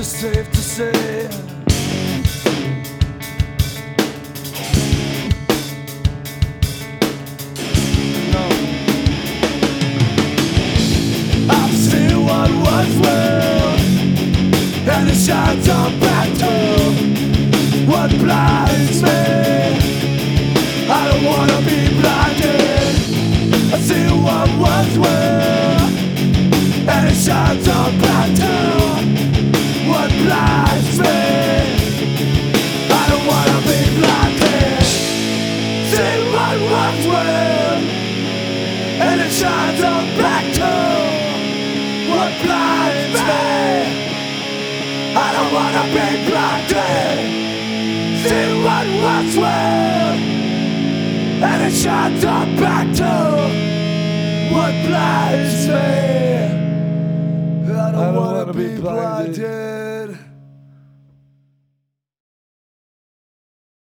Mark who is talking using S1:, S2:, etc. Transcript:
S1: just safe to say. No. I've seen what was real, and it shines on back to what blinds me. I don't wanna be blinded. I see what was real, and it shines on back to what blinds me. I don't wanna be blinded. See what was real, and it shines on back to what blinds me. I don't wanna be blinded. See what was real, and it shines on back to what blinds me. I don't wanna be blinded.